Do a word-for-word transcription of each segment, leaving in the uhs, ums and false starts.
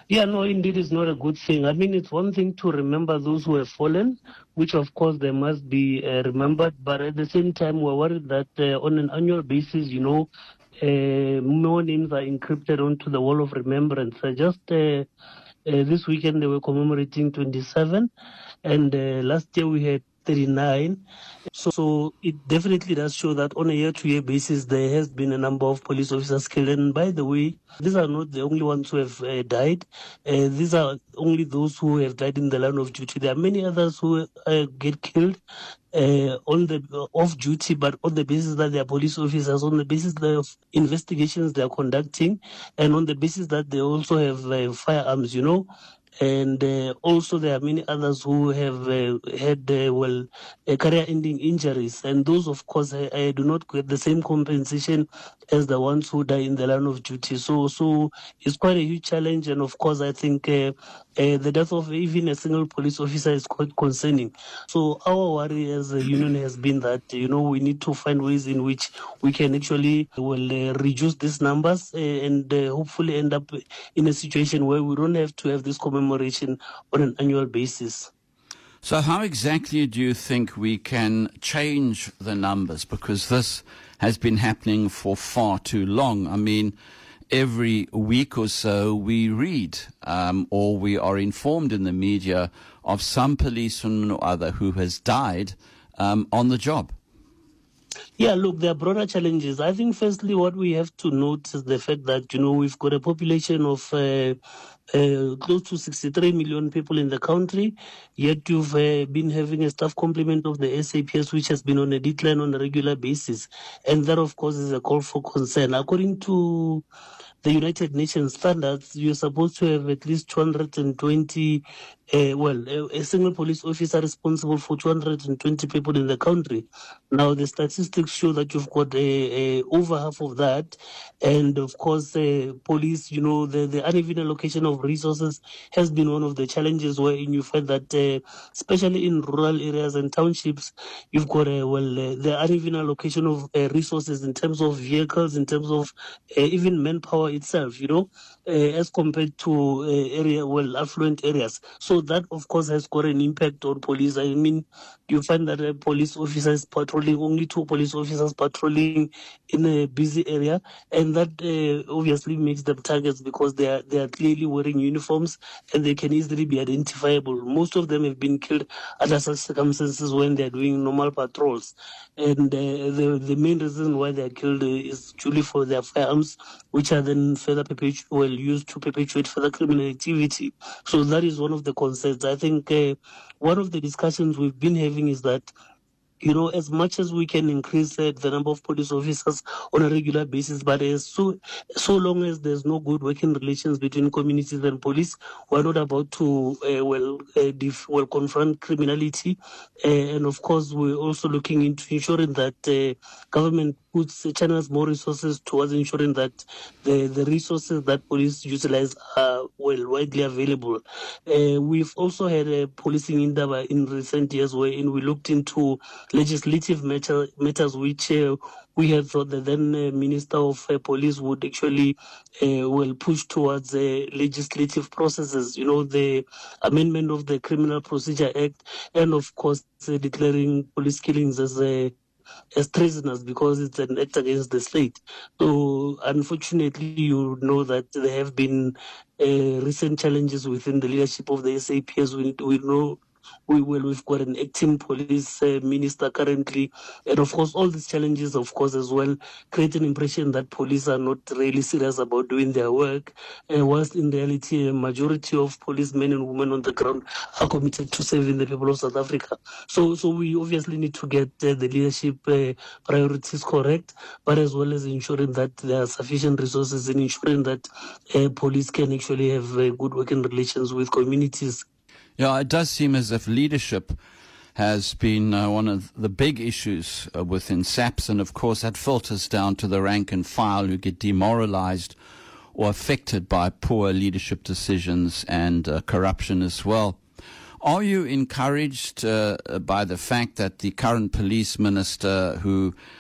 Yeah, no, indeed, it's not a good thing. I mean, it's one thing to remember those who have fallen, which of course they must be uh, remembered, but at the same time, we're worried that uh, on an annual basis, you know, uh, more names are encrypted onto the wall of remembrance. Uh, just uh, uh, this weekend, they were commemorating twenty-seven, and uh, last year we had thirty-nine. So, so it definitely does show that on a year-to-year basis, there has been a number of police officers killed. And by the way, these are not the only ones who have uh, died. Uh, these are only those who have died in the line of duty. There are many others who uh, get killed uh, on the uh, off duty, but on the basis that they are police officers, on the basis of investigations they are conducting, and on the basis that they also have uh, firearms, you know. And uh, also there are many others who have uh, had, uh, well, uh, career-ending injuries. And those, of course, I, I do not get the same compensation as the ones who die in the line of duty. So so it's quite a huge challenge. And, of course, I think uh, uh, the death of even a single police officer is quite concerning. So our worry as a union has been that, you know, we need to find ways in which we can actually, well, uh, reduce these numbers uh, and uh, hopefully end up in a situation where we don't have to have this commemoration on an annual basis. So how exactly do you think we can change the numbers? Because this has been happening for far too long. I mean, every week or so we read um, or we are informed in the media of some policeman or other who has died um, on the job. Yeah, look, there are broader challenges. I think firstly what we have to note is the fact that, you know, we've got a population of uh, uh, close to sixty-three million people in the country, yet you've uh, been having a staff complement of the S A P S which has been on a decline on a regular basis. And that, of course, is a call for concern. According to the United Nations standards, you're supposed to have at least two hundred twenty, uh, well, a, a single police officer responsible for two hundred twenty people in the country. Now, the statistics show that you've got a, a over half of that. And, of course, uh, police, you know, the, the uneven allocation of resources has been one of the challenges wherein you find that, uh, especially in rural areas and townships, you've got a, well, uh, the uneven allocation of uh, resources in terms of vehicles, in terms of uh, even manpower itself, you know, uh, as compared to uh, area, well, affluent areas. So that, of course, has got an impact on police. I mean, you find that a police officer is patrolling, only two police officers patrolling in a busy area, and that uh, obviously makes them targets because they are they are clearly wearing uniforms and they can easily be identifiable. Most of them have been killed under such circumstances when they are doing normal patrols, and uh, the the main reason why they are killed is truly for their firearms, which are then further perpetu- well, used to perpetuate further criminal activity. So that is one of the concerns. I think uh, one of the discussions we've been having is that, you know, as much as we can increase uh, the number of police officers on a regular basis, but as so so long as there's no good working relations between communities and police, we're not about to uh, well uh, def- well confront criminality. Uh, and of course, we're also looking into ensuring that uh, government puts uh, channels more resources towards ensuring that the the resources that police utilize are well widely available. Uh, we've also had a policing endeavor in recent years wherein we looked into legislative matter, matters which uh, we had thought the then uh, Minister of uh, Police would actually uh, well push towards uh, legislative processes, you know, the amendment of the Criminal Procedure Act, and of course uh, declaring police killings as a as treasonous because it's an act against the state. So unfortunately, you know that there have been uh, recent challenges within the leadership of the S A P S. We, we know we well, we've got an acting police uh, minister currently, and of course all these challenges, of course, as well, create an impression that police are not really serious about doing their work, uh, whilst in reality a majority of policemen and women on the ground are committed to saving the people of South Africa. So so we obviously need to get uh, the leadership uh, priorities correct, but as well as ensuring that there are sufficient resources and ensuring that uh, police can actually have uh, good working relations with communities. Yeah, it does seem as if leadership has been uh, one of the big issues uh, within SAPS, and of course that filters down to the rank and file who get demoralized or affected by poor leadership decisions and uh, corruption as well. Are you encouraged uh, by the fact that the current police minister, who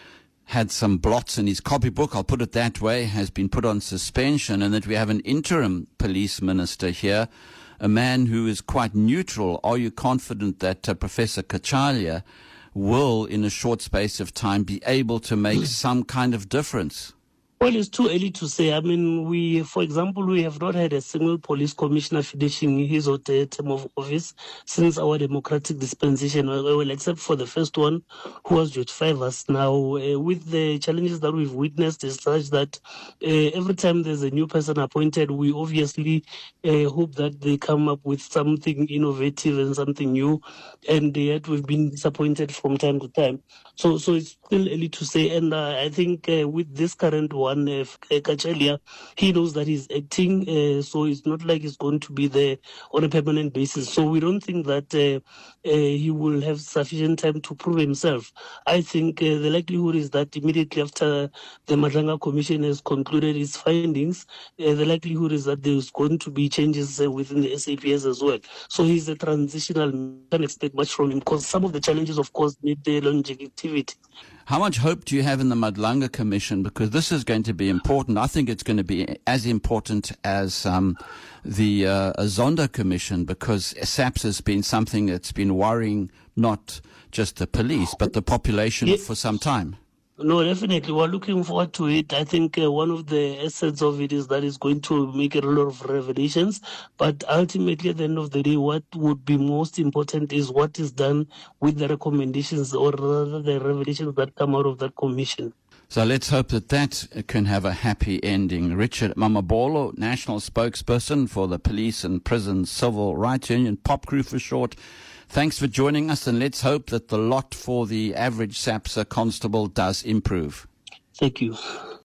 had some blots in his copybook, I'll put it that way, has been put on suspension, and that we have an interim police minister here, a man who is quite neutral. Are you confident that uh, Professor Cachalia will, in a short space of time, be able to make some kind of difference? Well, it's too early to say. I mean, we, for example, we have not had a single police commissioner finishing his or her term of office since our democratic dispensation, well, except for the first one, who was George Fivers. Now, uh, with the challenges that we've witnessed, is such that uh, every time there's a new person appointed, we obviously uh, hope that they come up with something innovative and something new, and yet we've been disappointed from time to time. So, so it's still early to say, and uh, I think uh, with this current one, One, uh, Cachalia, he knows that he's acting, uh, so it's not like he's going to be there on a permanent basis. So we don't think that uh, uh, he will have sufficient time to prove himself. I think uh, the likelihood is that immediately after the Madlanga Commission has concluded its findings, uh, the likelihood is that there's going to be changes uh, within the S A P S as well. So he's a transitional, can't expect much from him, because some of the challenges, of course, need the longevity. How much hope do you have in the Madlanga Commission? Because this is going to be important. I think it's going to be as important as um, the uh, Zondo Commission, because SAPS has been something that's been worrying not just the police, but the population yeah. for some time. No, definitely. We're looking forward to it. I think uh, one of the assets of it is that it's going to make a lot of revelations. But ultimately, at the end of the day, what would be most important is what is done with the recommendations, or rather the revelations that come out of that commission. So let's hope that that can have a happy ending. Richard Mamabolo, National Spokesperson for the Police and Prison Civil Rights Union, POPCRU for short. Thanks for joining us, and let's hope that the lot for the average SAPSA constable does improve. Thank you.